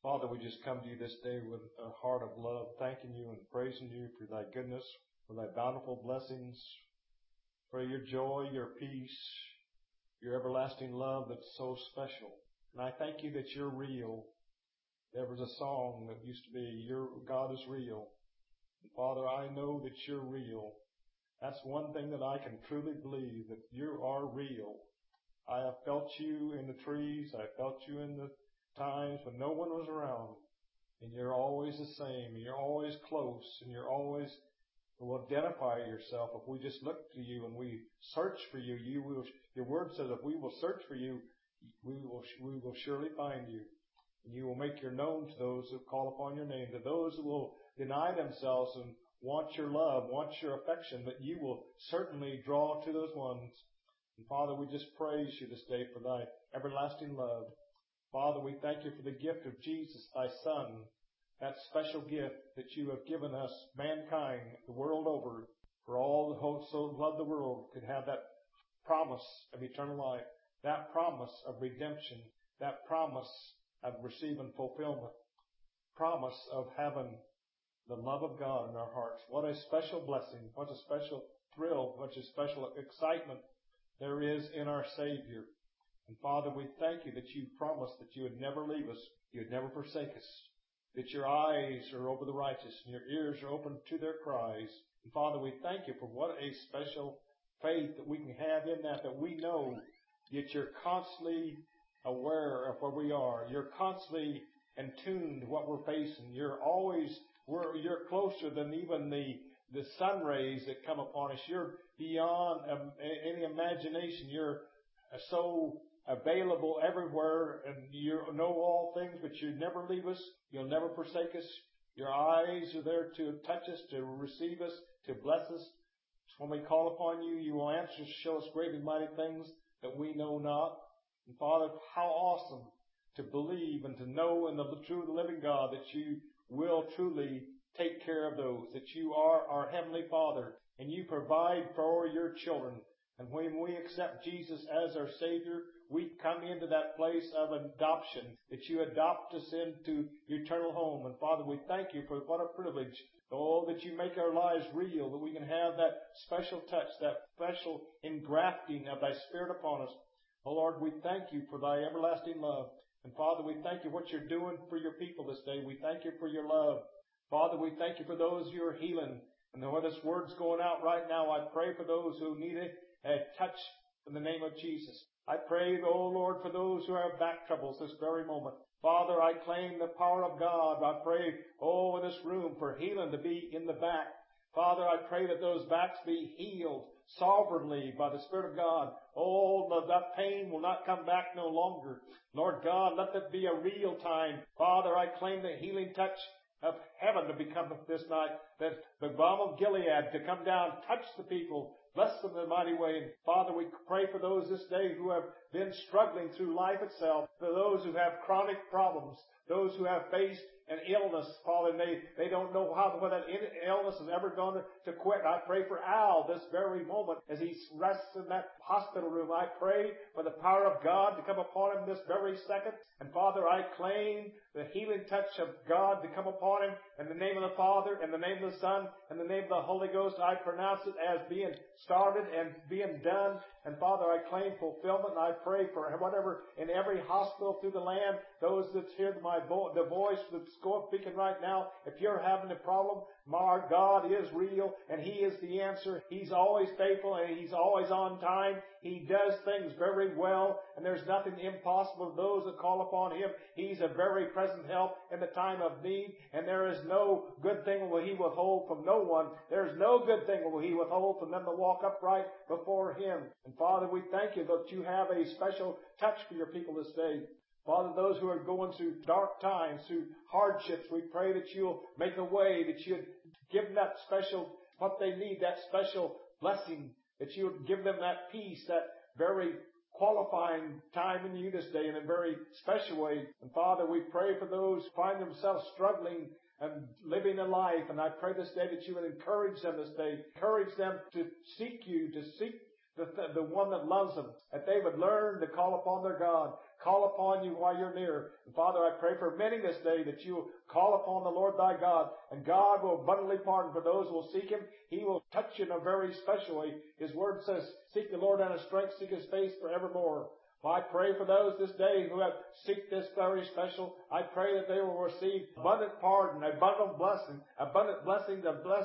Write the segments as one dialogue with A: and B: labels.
A: Father, we just come to you this day with a heart of love, thanking you and praising you for thy goodness, for thy bountiful blessings, for your joy, your peace, your everlasting love that's so special. And I thank you that you're real. There was a song that used to be, your God is real. And Father, I know that you're real. That's one thing that I can truly believe, that you are real. I have felt you in the trees. I felt you in the times when no one was around. And you're always the same. And you're always close. And you're always will identify yourself. If we just look to you and we search for you, you will. Your word says if we will search for you, we will surely find you. And you will make your known to those who call upon your name, to those who will deny themselves and want your love, want your affection, that you will certainly draw to those ones. And Father, we just praise you this day for thy everlasting love. Father, we thank you for the gift of Jesus, thy Son, that special gift that you have given us, mankind, the world over, for all who so love the world could have that promise of eternal life, that promise of redemption, that promise of receiving fulfillment, promise of having the love of God in our hearts. What a special blessing, what a special thrill, what a special excitement there is in our Savior. And Father, we thank you that you promised that you would never leave us, you would never forsake us, that your eyes are over the righteous and your ears are open to their cries. And Father, we thank you for what a special faith that we can have in that we know that you're constantly aware of where we are. You're constantly in tune to what we're facing. You're closer than even the sun rays that come upon us. You're beyond any imagination. You're so available everywhere, and you know all things, but you never leave us. You'll never forsake us. Your eyes are there to touch us, to receive us, to bless us. When we call upon you, you will answer, show us great and mighty things that we know not. And Father, how awesome to believe and to know in the true and living God that you will truly take care of those, that you are our Heavenly Father, and you provide for your children. And when we accept Jesus as our Savior, we come into that place of adoption, that you adopt us into your eternal home. And Father, we thank you for what a privilege. Oh, that you make our lives real, that we can have that special touch, that special engrafting of thy Spirit upon us. Oh Lord, we thank you for thy everlasting love. And Father, we thank you what you're doing for your people this day. We thank you for your love. Father, we thank you for those you are healing. And where this word's going out right now, I pray for those who need a touch in the name of Jesus. I pray, oh Lord, for those who have back troubles this very moment. Father, I claim the power of God. I pray, oh, in this room for healing to be in the back. Father, I pray that those backs be healed sovereignly by the Spirit of God. Oh, that pain will not come back no longer. Lord God, let that be a real time. Father, I claim the healing touch of heaven to become this night, that the balm of Gilead to come down, touch the people, bless them in a mighty way. And Father, we pray for those this day who have been struggling through life itself, for those who have chronic problems, those who have faced an illness, Father, and they don't know when that illness is ever going to quit. I pray for Al this very moment as he rests in that hospital room. I pray for the power of God to come upon him this very second. And Father, I claim the healing touch of God to come upon him in the name of the Father, in the name of the Son, in the name of the Holy Ghost. I pronounce it as being started and being done. And Father, I claim fulfillment, and I pray for whatever in every hospital through the land, those that hear the voice that's speaking right now, if you're having a problem, our God is real, and He is the answer. He's always faithful, and He's always on time. He does things very well, and there's nothing impossible to those that call upon Him. He's a very present help in the time of need, and there is no good thing will He withhold from no one. There's no good thing will He withhold from them that walk upright before Him. And Father, we thank you that you have a special touch for your people this day. Father, those who are going through dark times, through hardships, we pray that you'll make a way, that you'd give them that special, what they need, that special blessing, that you would give them that peace, that very qualifying time in you this day in a very special way. And Father, we pray for those who find themselves struggling and living a life. And I pray this day that you would encourage them this day, encourage them to seek you, to seek the one that loves them, that they would learn to call upon their God, call upon you while you're near. And Father, I pray for many this day that you will call upon the Lord thy God, and God will abundantly pardon for those who will seek him. He will touch you in a very special way. His word says, seek the Lord in his strength, seek his face forevermore. I pray for those this day who have seek this very special. I pray that they will receive abundant pardon, abundant blessing to bless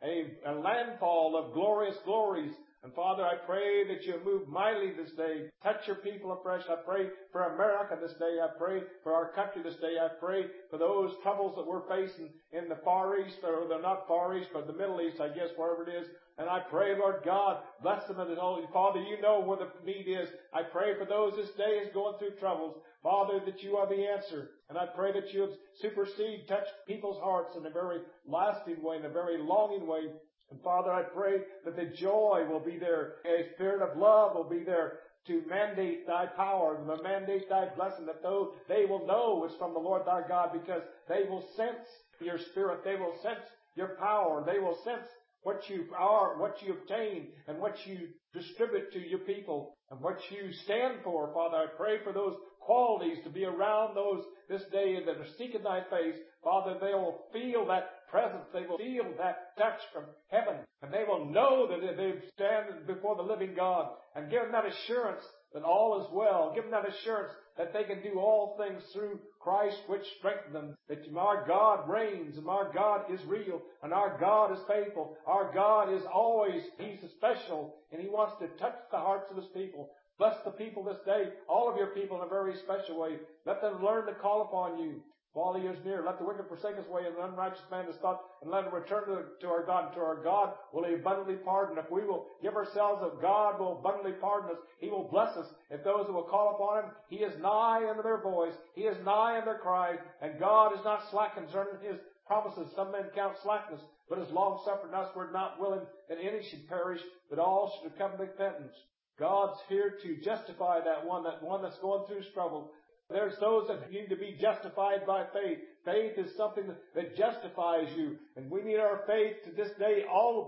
A: a landfall of glorious glories. And Father, I pray that you move mightily this day. Touch your people afresh. I pray for America this day. I pray for our country this day. I pray for those troubles that we're facing in the Far East, or they're not Far East, but the Middle East, I guess, wherever it is. And I pray, Lord God, bless them in the Holy Father. You know where the need is. I pray for those this day is going through troubles. Father, that you are the answer. And I pray that you supersede, touch people's hearts in a very lasting way, in a very longing way. And Father, I pray that the joy will be there. A spirit of love will be there to mandate thy power, to mandate thy blessing, that though they will know it's from the Lord thy God, because they will sense your spirit. They will sense your power. They will sense what you are, what you obtain, and what you distribute to your people, and what you stand for. Father, I pray for those qualities to be around those this day that are seeking thy face. Father, they will feel that presence. They will feel that touch from heaven. And they will know that they stand before the living God. And give them that assurance that all is well. Give them that assurance that they can do all things through Christ which strengthens them. That our God reigns, and our God is real, and our God is faithful. Our God is always, he's special, and he wants to touch the hearts of his people. Bless the people this day, all of your people in a very special way. Let them learn to call upon you while he is near. Let the wicked forsake his way, and the unrighteous man his thought, and let him return to our God. And to our God will he abundantly pardon. If we will give ourselves up, God will abundantly pardon us. He will bless us. If those who will call upon him, he is nigh unto their voice. He is nigh unto their cry. And God is not slack concerning his promises. Some men count slackness, but is long-suffering us. We're not willing that any should perish, but all should come to repentance. God's here to justify that one that's going through struggle. There's those that need to be justified by faith. Faith is something that justifies you. And we need our faith to this day, all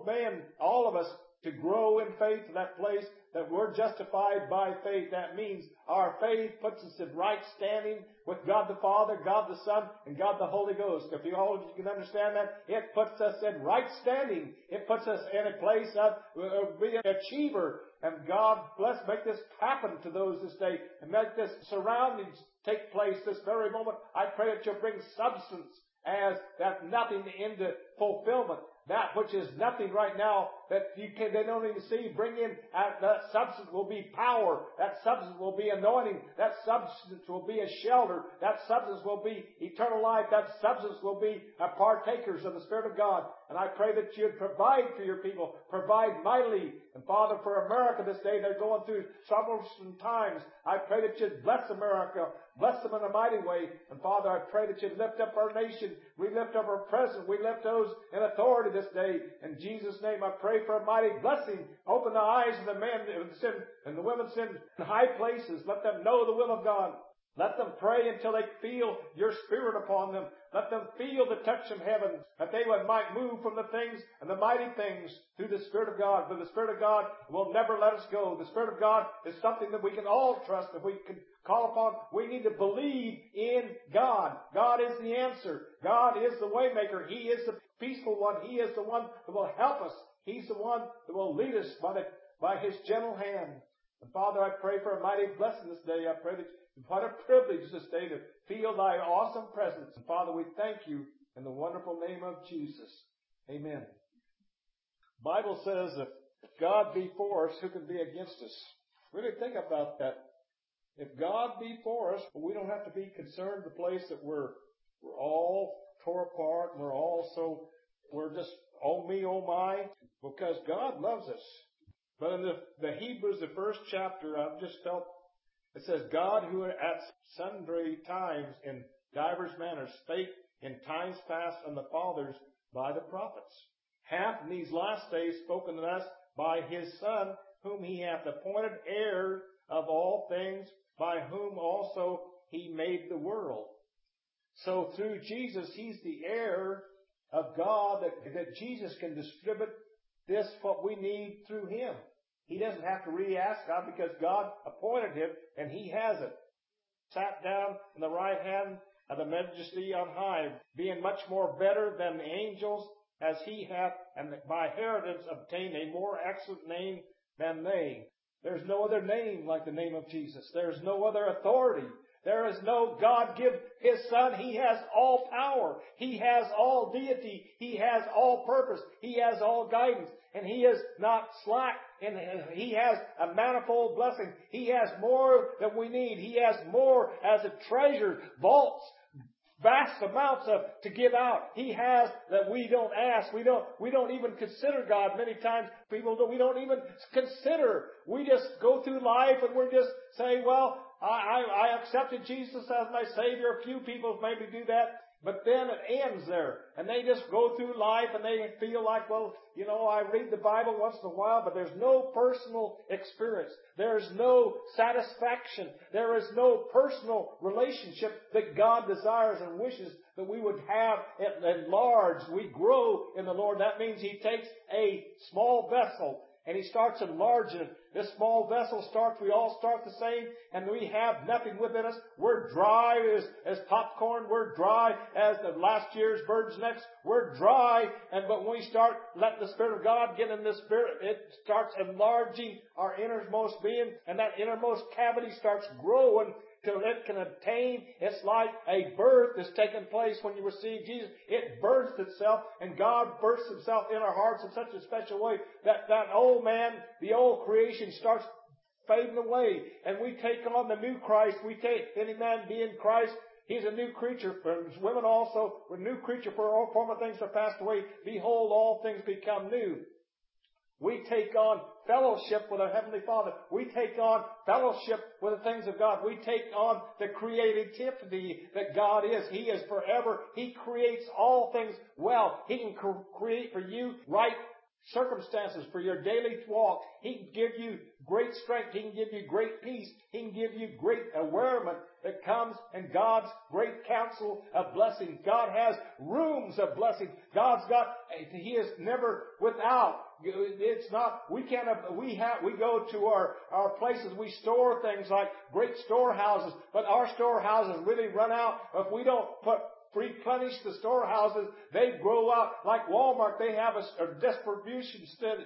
A: of us, to grow in faith to that place that we're justified by faith. That means our faith puts us in right standing with God the Father, God the Son, and God the Holy Ghost. If you all can understand that, it puts us in right standing. It puts us in a place of being an achiever. And God bless, make this happen to those this day, and make this surroundings take place this very moment. I pray that you'll bring substance as that nothing into fulfillment. That which is nothing right now that they don't even see, bring in, that substance will be power. That substance will be anointing. That substance will be a shelter. That substance will be eternal life. That substance will be partakers of the Spirit of God. And I pray that you'd provide for your people. Provide mightily. And Father, for America this day, they're going through troublesome times. I pray that you'd bless America. Bless them in a mighty way. And Father, I pray that you'd lift up our nation. We lift up our president. We lift those in authority this day. In Jesus' name, I pray for a mighty blessing. Open the eyes of the men and the women in high places. Let them know the will of God. Let them pray until they feel your Spirit upon them. Let them feel the touch of heaven, that they might move from the things and the mighty things through the Spirit of God. For the Spirit of God will never let us go. The Spirit of God is something that we can all trust, that we can call upon. We need to believe in God. God is the answer. God is the way maker. He is the peaceful one. He is the one that will help us. He's the one that will lead us by His gentle hand. And Father, I pray for a mighty blessing this day. I pray that what a privilege this day to feel thy awesome presence. And Father, we thank you in the wonderful name of Jesus. Amen. The Bible says that if God be for us, who can be against us? Really think about that. If God be for us, we don't have to be concerned the place that we're all tore apart and we're just, oh me, oh my, because God loves us. But in the Hebrews, the first chapter, I've just felt, it says, God who at sundry times in divers manners spake in times past on the fathers by the prophets, hath in these last days spoken to us by His Son, whom He hath appointed heir of all things, by whom also He made the world. So through Jesus, He's the heir of God, that Jesus can distribute this, what we need, through Him. He doesn't have to really ask God, because God appointed Him and He has it. sat down in the right hand of the Majesty on high, being much more better than the angels, as he hath, and by inheritance obtained a more excellent name than they. There's no other name like the name of Jesus. There's no other authority. There is no God give His Son. He has all power. He has all deity. He has all purpose. He has all guidance. And He is not slack. And He has a manifold blessing. He has more than we need. He has more as a treasure, vaults, vast amounts to give out. He has that we don't ask. We don't even consider God. Many times we don't even consider. We just go through life and we're just saying, well, I accepted Jesus as my Savior. A few people maybe do that. But then it ends there. And they just go through life and they feel like, well, I read the Bible once in a while, but there's no personal experience. There's no satisfaction. There is no personal relationship that God desires and wishes that we would have enlarged. We grow in the Lord. That means He takes a small vessel and He starts enlarging it. This small vessel we all start the same, and we have nothing within us. We're dry as popcorn. We're dry as the last year's bird's necks. We're dry, but when we start letting the Spirit of God get in the Spirit, it starts enlarging our innermost being, and that innermost cavity starts growing till it can attain. It's like a birth that's taking place when you receive Jesus. It bursts itself, and God bursts Himself in our hearts in such a special way that old man, the old creation, starts fading away, and we take on the new Christ. We take any man be in Christ. He's a new creature. For women also, we're a new creature. For all former things are passed away. Behold, all things become new. We take on fellowship with our Heavenly Father. We take on fellowship with the things of God. We take on the creativity that God is. He is forever. He creates all things well. He can create for you right circumstances for your daily walk. He can give you great strength. He can give you great peace. He can give you great awareness that comes in God's great counsel of blessing. God has rooms of blessing. He is never without. It's not, we go to our places, we store things like great storehouses, but our storehouses really run out if we don't replenish the storehouses. They grow out like Walmart. They have a distribution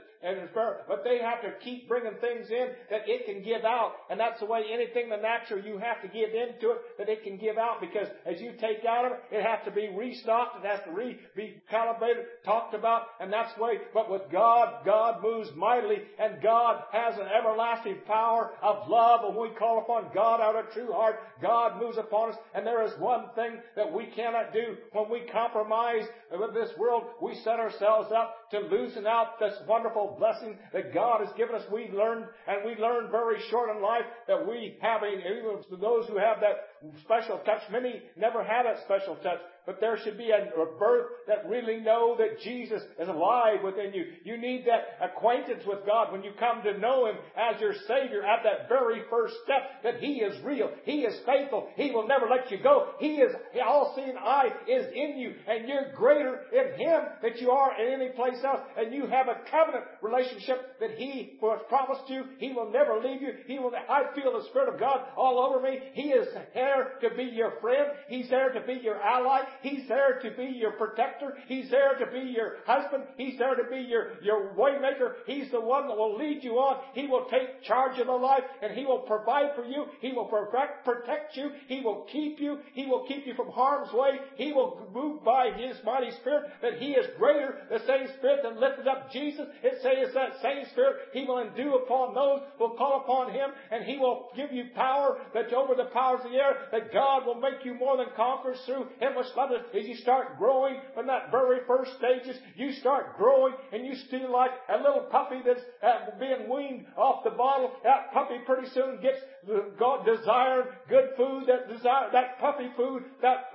A: but they have to keep bringing things in that it can give out. And that's the way anything the natural, you have to give into it that it can give out, because as you take out of it, it has to be restocked. It has to be calibrated, talked about, and that's the way. But with God, God moves mightily, and God has an everlasting power of love. And when we call upon God out of true heart, God moves upon us. And there is one thing that we cannot do. When we compromise with this world, we set ourselves up to loosen out this wonderful blessing that God has given us. We learn very short in life that we have, even those who have that special touch, many never had that special touch. But there should be a birth that really know that Jesus is alive within you. You need that acquaintance with God when you come to know Him as your Savior at that very first step, that He is real. He is faithful. He will never let you go. He is, all-seeing eye is in you, and you're greater in Him than you are in any place else. And you have a covenant relationship that He has promised you. He will never leave you. I feel the Spirit of God all over me. He is there to be your friend. He's there to be your ally. He's there to be your protector. He's there to be your husband. He's there to be your way maker. He's the one that will lead you on. He will take charge of the life, and He will provide for you. He will protect you. He will keep you. He will keep you from harm's way. He will move by His mighty Spirit, that He is greater. The same Spirit that lifted up Jesus, it says that same Spirit He will endue upon those who will call upon Him, and He will give you power that over the powers of the air, that God will make you more than conquerors through Him which loved us. As you start growing from that very first stages, you start growing, and you still like a little puppy that's being weaned off the bottle. That puppy pretty soon gets God desired good food, that puppy food, that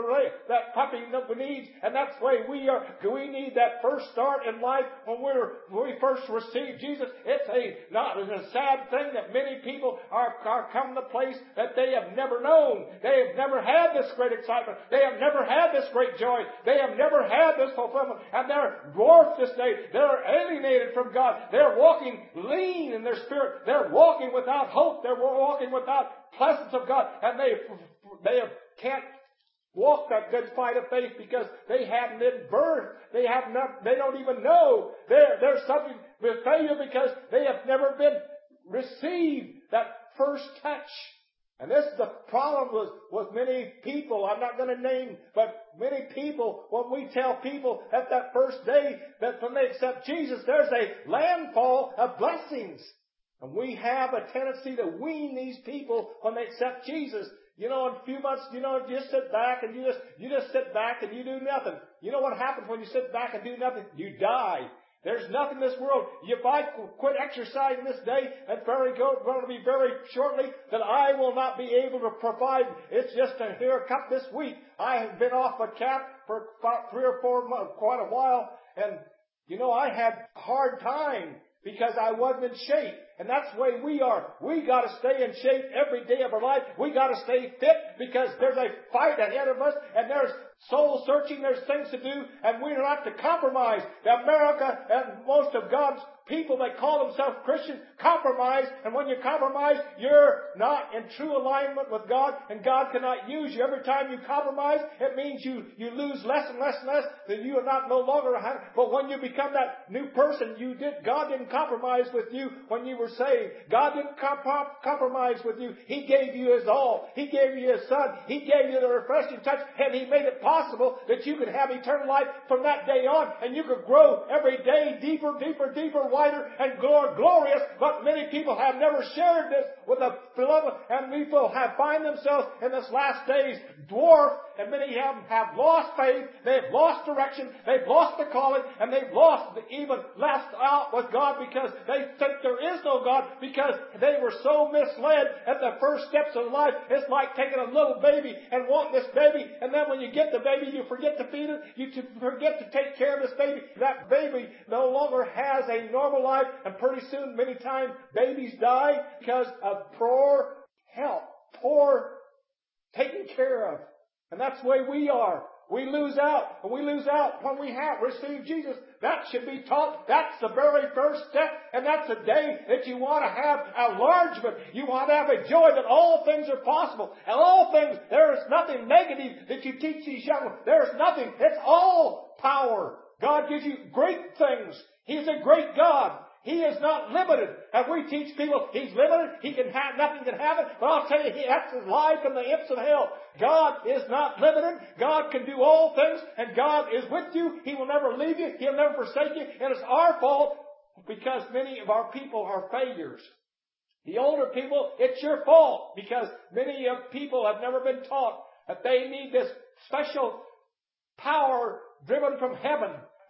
A: puppy needs. And that's the way we are. We need that first start in life when we first receive Jesus. It's a sad thing that many people are coming to a place that they have never known. They have never had this great excitement. They have never had this great joy. They have never had this fulfillment. And they're dwarfed this day. They're alienated from God. They're walking lean in their spirit. They're walking without hope. They're walking without
B: presence of God, and they can't walk that good fight of faith because they haven't been birthed. They don't even know they're subject to failure because they have never been received that first touch. And this is the problem with many people. I'm not going to name, but many people, when we tell people at that first day that when they accept Jesus, there's a landfall of blessings. And we have a tendency to wean these people when they accept Jesus. In a few months, you just sit back and you just sit back and you do nothing. You know what happens when you sit back and do nothing? You die. There's nothing in this world. If I quit exercising this day, it's going to be very shortly that I will not be able to provide. It's just a haircut this week. I have been off a cap for about 3 or 4 months, quite a while, and I had a hard time because I wasn't in shape. And that's the way we are. We got to stay in shape every day of our life. We got to stay fit because there's a fight ahead of us, and there's soul searching, there's things to do, and we're not to compromise. America and most of God's people that call themselves Christians compromise, and when you compromise, you're not in true alignment with God, and God cannot use you. Every time you compromise, it means you lose less and less and less, that you are not no longer. But when you become that new person, God didn't compromise with you when you were saved. God didn't compromise with you. He gave you His all. He gave you His Son. He gave you the refreshing touch, and He made it possible that you could have eternal life from that day on, and you could grow every day deeper, deeper, deeper, wider, and glorious. But many people have never shared this with the beloved, and people find themselves in this last days dwarfed, and many of them have lost faith, they've lost direction, they've lost the calling, and they've lost even left out with God because they think there is no God because they were so misled at the first steps of life. It's like taking a little baby and wanting this baby, and then when you get the baby, you forget to feed it, you forget to take care of this baby. That baby no longer has a normal life, and pretty soon, many times, babies die because of poor help, poor taken care of. And that's the way we are. We lose out, and we lose out when we have received Jesus. That should be taught. That's the very first step, and that's the day that you want to have enlargement. You want to have a joy that all things are possible. And all things, there is nothing negative that you teach these young ones. There is nothing. It's all power. God gives you great things. He's a great God. He is not limited. And we teach people He's limited. He can have, nothing can happen. But I'll tell you, that's a lie from the imps of hell. God is not limited. God can do all things, and God is with you. He will never leave you. He'll never forsake you. And it's our fault because many of our people are failures. The older people, it's your fault because many of people have never been taught that they need this special power driven from heaven.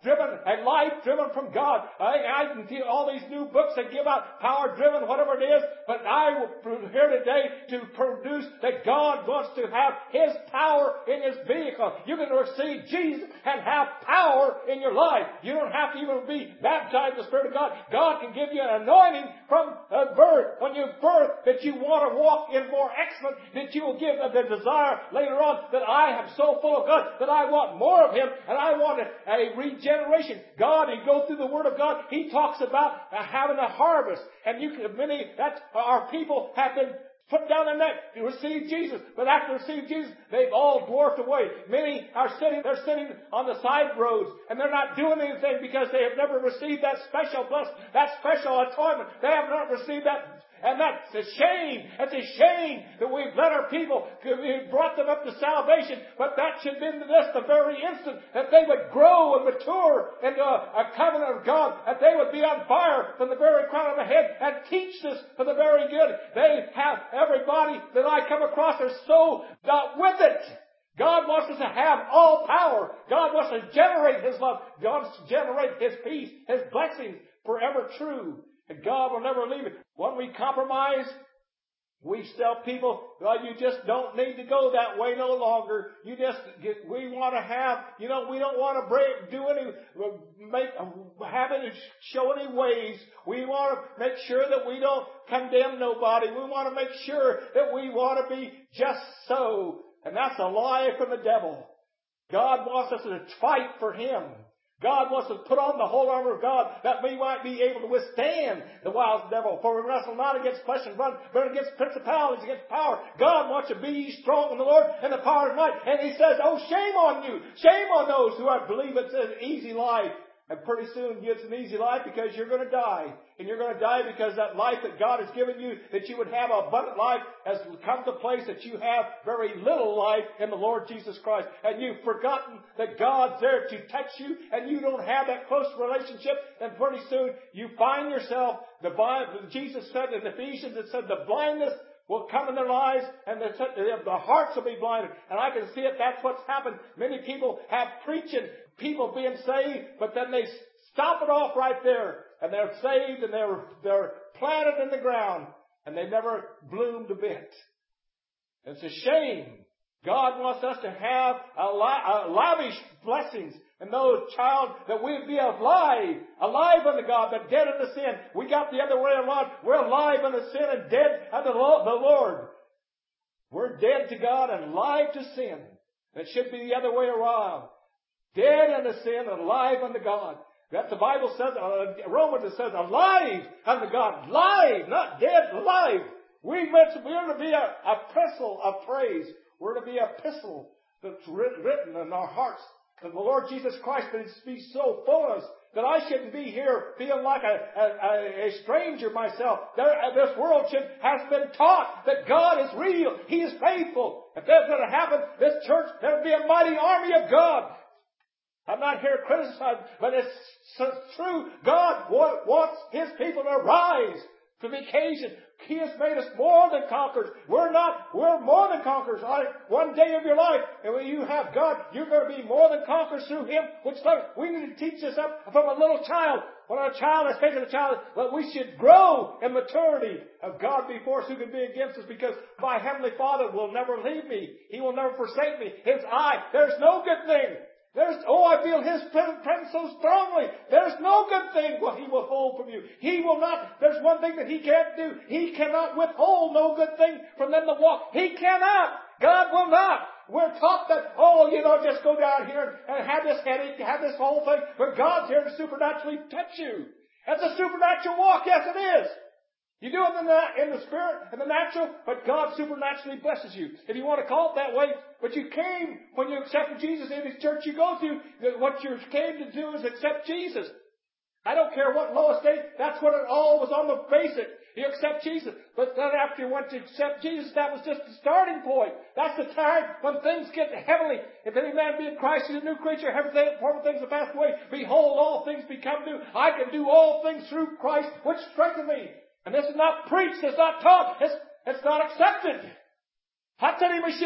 B: A life driven from God. I can see all these new books that give out power driven, whatever it is, but I will here today to produce that God wants to have His power in His vehicle. You can receive Jesus and have power in your life. You don't have to even be baptized in the Spirit of God. God can give you an anointing from birth. When you birth, that you want to walk in more excellence, that you will give the desire later on that I am so full of God that I want more of Him, and I want a regeneration. God, you go through the Word of God, He talks about having a harvest. And our people have been put down their neck to receive Jesus. But after receiving Jesus, they've all dwarfed away. Many they're sitting on the side roads, and they're not doing anything because they have never received that special blessing, that special atonement. They have not received that. And that's a shame. It's a shame that we've let our people, we brought them up to salvation. But that should have been this the very instant that they would grow and mature into a covenant of God, that they would be on fire from the very crown of the head and teach this for the very good. They have everybody that I come across are so with it. God wants us to have all power. God wants to generate His love. God wants to generate His peace, His blessings forever true. And God will never leave it. When we compromise, we tell people, well, you just don't need to go that way no longer. We want to have, we don't want to show any ways. We want to make sure that we don't condemn nobody. We want to make sure that we want to be just so. And that's a lie from the devil. God wants us to fight for Him. God wants us to put on the whole armor of God that we might be able to withstand the wiles of the devil. For we wrestle not against flesh and blood, but against principalities, against power. God wants you to be strong in the Lord and the power of might. And He says, oh, shame on you. Shame on those who believe it's an easy life. And pretty soon it's an easy life because you're going to die. And you're going to die because that life that God has given you, that you would have an abundant life, has come to place that you have very little life in the Lord Jesus Christ. And you've forgotten that God's there to touch you, and you don't have that close relationship. And pretty soon you find yourself, Jesus said in Ephesians, it said the blindness will come in their lives, and the hearts will be blinded. And I can see it. That's what's happened. Many people have preaching, people being saved, but then they stop it off right there. And they're saved, and they're planted in the ground, and they never bloomed a bit. It's a shame. God wants us to have lavish blessings. And those child, that we'd be alive unto God, but dead unto sin. We got the other way around. We're alive unto sin and dead unto the Lord. We're dead to God and alive to sin. It should be the other way around. Dead unto sin and alive unto God. That the Bible says, Romans it says, alive unto God. Live, not dead, alive. We're to be a epistle of praise. We're to be an epistle that's written in our hearts. And the Lord Jesus Christ would be so full of us that I shouldn't be here feeling like a stranger myself. This world has been taught that God is real. He is faithful. If that's going to happen, this church, there will be a mighty army of God. I'm not here criticizing, but it's true. God wants His people to rise to the occasion. He has made us more than conquerors. We're more than conquerors. One day of your life, and when you have God, you're going to be more than conquerors through Him. We need to teach this up from a little child. When a child is taking a child, but we should grow in maturity of God before us, who can be against us, because my Heavenly Father will never leave me. He will never forsake me. His eye, there's no good thing. I feel His presence so strongly. There's no good thing what He will withhold from you. He will not. There's one thing that He can't do. He cannot withhold no good thing from them that walk. He cannot. God will not. We're taught that, just go down here and have this headache, have this whole thing. But God's here to supernaturally touch you. That's a supernatural walk. Yes, it is. You do it in the spirit, in the natural, but God supernaturally blesses you. If you want to call it that way, but you came, when you accepted Jesus in the church you go to, what you came to do is accept Jesus. I don't care what low estate, that's what it all was on the basic. You accept Jesus. But then after you went to accept Jesus, that was just the starting point. That's the time when things get heavenly. If any man be in Christ, he's a new creature. Former things have passed away. Behold, all things become new. I can do all things through Christ, which strengthen me. And this is not preached, it's not taught, it's not accepted. God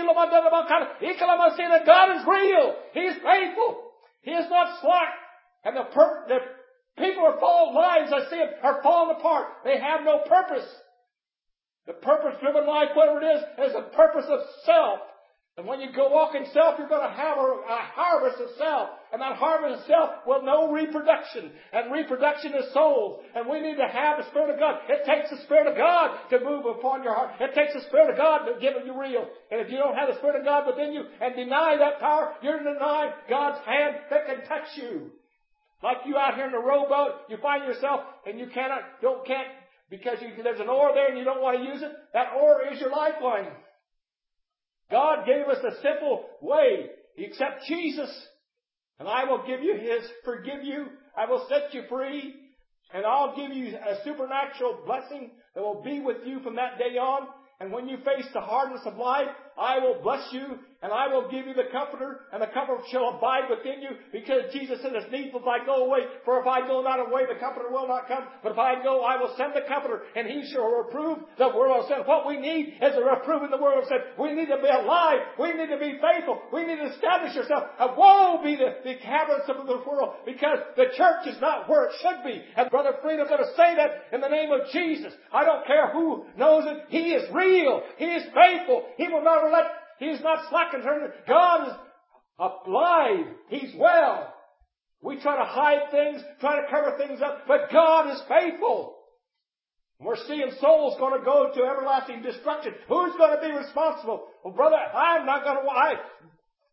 B: is real. He is faithful. He is not slack. And the people are falling, lives, I see it, are falling apart. They have no purpose. The purpose-driven life, whatever it is a purpose of self. And when you go walk in self, you're going to have a harvest of self. And that harvest of self will know reproduction. And reproduction is souls. And we need to have the Spirit of God. It takes the Spirit of God to move upon your heart. It takes the Spirit of God to give you real. And if you don't have the Spirit of God within you and deny that power, you're denying God's hand that can touch you. Like you out here in the rowboat, you find yourself and you can't, because there's an oar there and you don't want to use it. That oar is your lifeline. God gave us a simple way. You accept Jesus, and I will forgive you. I will set you free, and I'll give you a supernatural blessing that will be with you from that day on. And when you face the hardness of life, I will bless you, and I will give you the Comforter, and the Comforter shall abide within you, because Jesus said it's needful if I go away. For if I go not away, the Comforter will not come. But if I go, I will send the Comforter, and He shall reprove the world of sin. What we need is a reproving the world of sin. We need to be alive. We need to be faithful. We need to establish ourselves. And woe be the inhabitants of this world, because the church is not where it should be. And Brother Freedom's going to say that in the name of Jesus. I don't care who knows it. He is real. He is faithful. He will never let. He's not slack in terms of. God is alive. He's well. We try to hide things, try to cover things up, but God is faithful. We're seeing souls going to go to everlasting destruction. Who's going to be responsible? Well, brother, I'm not going to.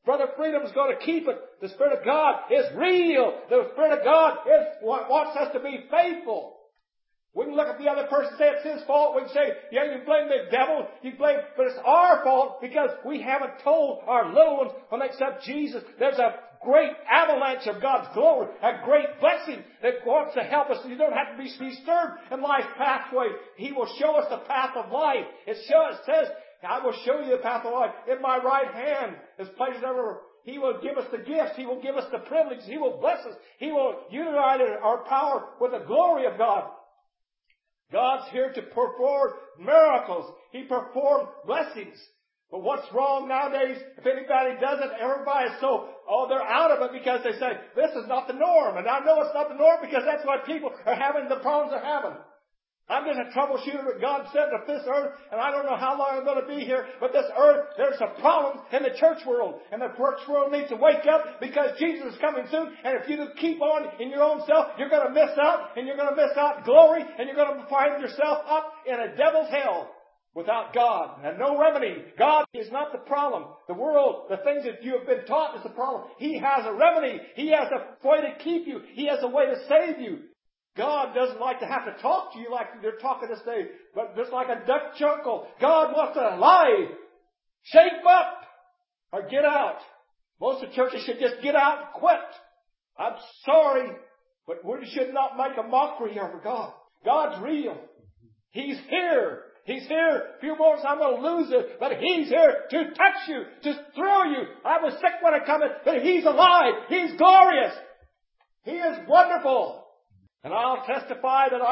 B: Brother Freedom's going to keep it. The Spirit of God is real. The Spirit of God wants us to be faithful. We can look at the other person and say it's his fault. We can say, yeah, you blame the devil. but it's our fault because we haven't told our little ones when they accept Jesus. There's a great avalanche of God's glory, a great blessing that wants to help us. You don't have to be disturbed in life's pathway. He will show us the path of life. It says, I will show you the path of life. In my right hand is places everywhere. He will give us the gifts. He will give us the privileges. He will bless us. He will unite our power with the glory of God. God's here to perform miracles. He performed blessings. But what's wrong nowadays, if anybody does it, everybody's they're out of it because they say, this is not the norm. And I know it's not the norm because that's why people are having the problems they're having. I'm just a troubleshooter that God sent to this earth, and I don't know how long I'm going to be here, but this earth, there's a problem in the church world. And the church world needs to wake up because Jesus is coming soon. And if you keep on in your own self, you're going to miss out, and you're going to miss out glory, and you're going to find yourself up in a devil's hell without God and no remedy. God is not the problem. The world, the things that you have been taught is the problem. He has a remedy. He has a way to keep you. He has a way to save you. God doesn't like to have to talk to you like they're talking this day, but just like a Dutch uncle. God wants to lie. Shake up or get out. Most of the churches should just get out and quit. I'm sorry, but we should not make a mockery of God. God's real. He's here. He's here. A few moments I'm going to lose it, but He's here to touch you, to throw you. I was sick when I come in, but He's alive. He's glorious. He is wonderful. And I'll testify that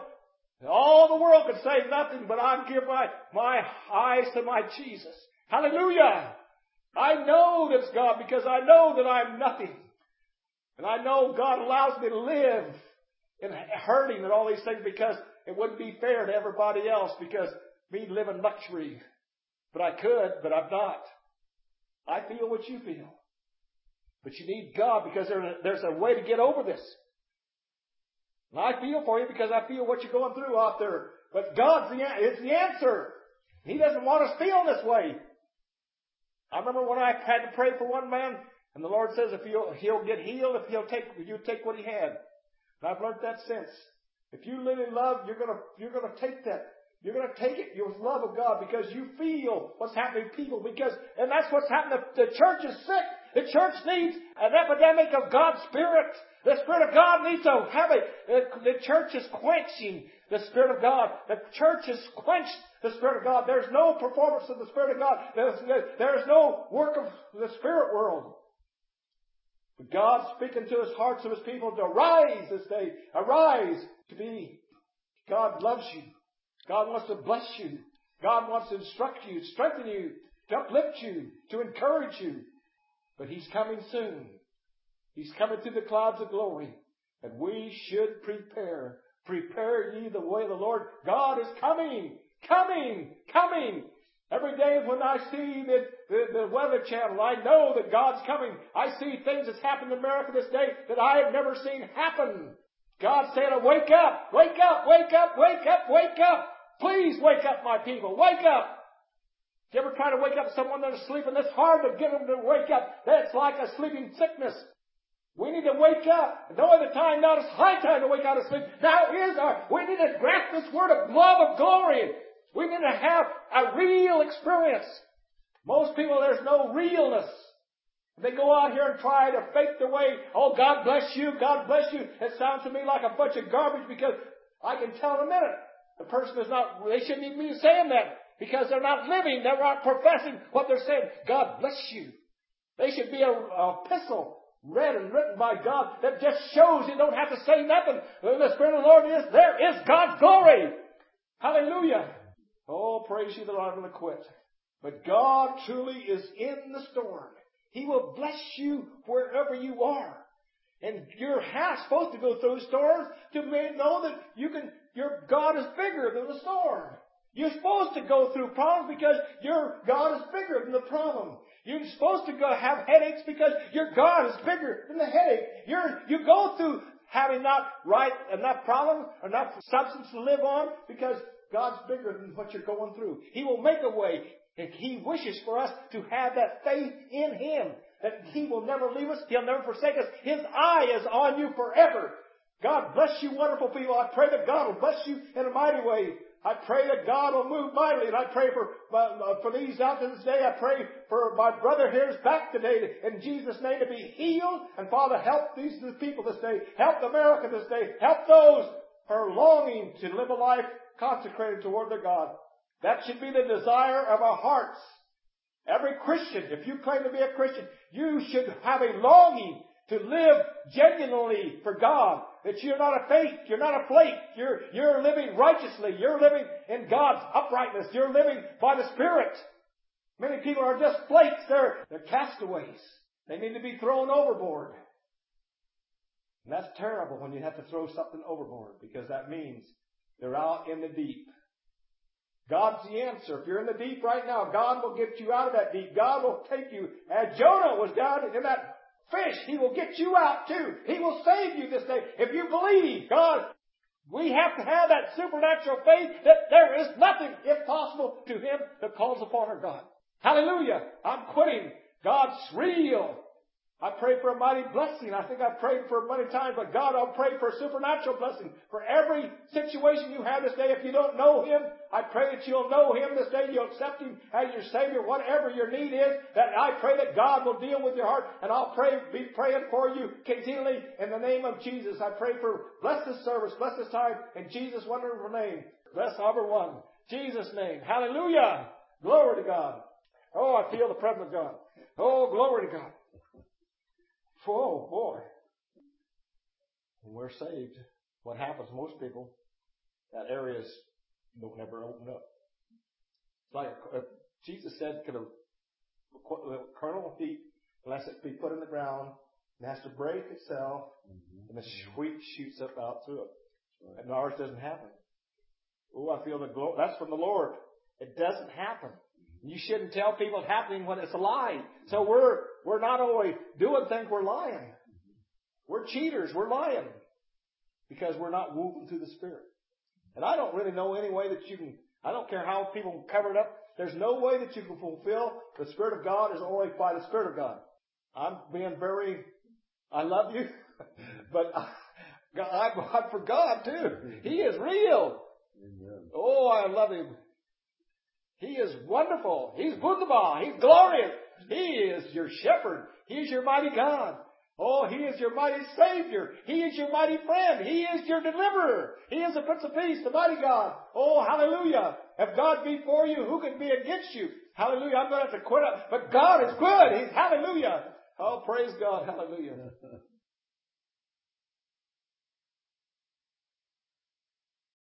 B: all the world could say nothing, but I give my eyes to my Jesus. Hallelujah! I know this God because I know that I'm nothing. And I know God allows me to live in hurting and all these things because it wouldn't be fair to everybody else because me live in luxury. But I could, but I'm not. I feel what you feel. But you need God because there's a way to get over this. And I feel for you because I feel what you're going through out there. But God is the answer. He doesn't want us feeling this way. I remember when I had to pray for one man, and the Lord says if he'll get healed if you take what he had. And I've learned that since. If you live in love, you're gonna take that. You're going to take it with love of God because you feel what's happening to people. And that's what's happening. The church is sick. The church needs an epidemic of God's Spirit. The Spirit of God needs to have it. The church is quenching the Spirit of God. The church has quenched the Spirit of God. There's no performance of the Spirit of God. There's no work of the Spirit world. But God's speaking to His hearts of His people to arise this day. Arise to be. God loves you. God wants to bless you. God wants to instruct you, strengthen you, to uplift you, to encourage you. But He's coming soon. He's coming through the clouds of glory. And we should prepare. Prepare ye the way of the Lord. God is coming. Coming. Coming. Every day when I see the Weather Channel, I know that God's coming. I see things that's happened in America this day that I have never seen happen. God said, wake up, wake up, wake up, wake up, wake up. Please wake up, my people. Wake up. You ever try to wake up someone that's sleeping? It's hard to get them to wake up. That's like a sleeping sickness. We need to wake up. No other time, now it's high time to wake out of sleep. We need to grasp this word of love of glory. We need to have a real experience. Most people, there's no realness. They go out here and try to fake their way. Oh, God bless you. God bless you. It sounds to me like a bunch of garbage because I can tell in a minute. The person is not, they shouldn't even be saying that because they're not living, they're not professing what they're saying. God bless you. They should be an epistle read and written by God that just shows you don't have to say nothing. When the Spirit of the Lord is, there is God's glory. Hallelujah. Oh, praise you that I'm going to quit. But God truly is in the storm. He will bless you wherever you are. And you're supposed to go through storms to know that your God is bigger than the storm. You're supposed to go through problems because your God is bigger than the problem. You're supposed to have headaches because your God is bigger than the headache. You go through having not enough problems or enough substance to live on because God's bigger than what you're going through. He will make a way. And He wishes for us to have that faith in Him. that He will never leave us. He'll never forsake us. His eye is on you forever. God bless you, wonderful people. I pray that God will bless you in a mighty way. I pray that God will move mightily. And I pray for these out to this day. I pray for my brother here's back today in Jesus' name to be healed. And Father, help these people this day. Help America this day. Help those who are longing to live a life consecrated toward their God. That should be the desire of our hearts. Every Christian, if you claim to be a Christian, you should have a longing to live genuinely for God. That you're not a fake, you're not a flake, you're living righteously, you're living in God's uprightness, you're living by the Spirit. Many people are just flakes, they're castaways. They need to be thrown overboard. And that's terrible when you have to throw something overboard, because that means they're out in the deep. God's the answer. If you're in the deep right now, God will get you out of that deep. God will take you. As Jonah was down in that fish, He will get you out too. He will save you this day. If you believe God, we have to have that supernatural faith that there is nothing impossible to Him that calls upon our God. Hallelujah. I'm quitting. God's real. I pray for a mighty blessing. I think I've prayed for many times, but God, I'll pray for a supernatural blessing for every situation you have this day. If you don't know Him, I pray that you'll know Him this day. You'll accept Him as your Savior, whatever your need is. That I pray that God will deal with your heart, and I'll be praying for you continually in the name of Jesus. I pray for bless this service, bless this time in Jesus' wonderful name. Bless everyone. Jesus' name. Hallelujah. Glory to God. Oh, I feel the presence of God. Oh, glory to God. Oh, boy. When we're saved, what happens to most people, that areas don't never open up. It's like Jesus said, could a kernel of wheat, unless it be put in the ground, it has to break itself, and the wheat shoots up out through it. And ours doesn't happen. Oh, I feel the glory. That's from the Lord. It doesn't happen. You shouldn't tell people it's happening when it's a lie. So we're not only doing things, we're lying. We're cheaters. We're lying. Because we're not moving through the Spirit. And I don't really know any way that you can, I don't care how people cover it up. There's no way that you can fulfill the Spirit of God is only by the Spirit of God. I'm being I love you, but I'm for God too. He is real. Oh, I love Him. He is wonderful. He's Wunderbar. He's glorious. He is your shepherd. He is your mighty God. Oh, He is your mighty Savior. He is your mighty friend. He is your deliverer. He is the Prince of Peace, the mighty God. Oh, hallelujah. If God be for you, who can be against you? Hallelujah. I'm going to have to quit up. But God is good. He's hallelujah. Oh, praise God. Hallelujah.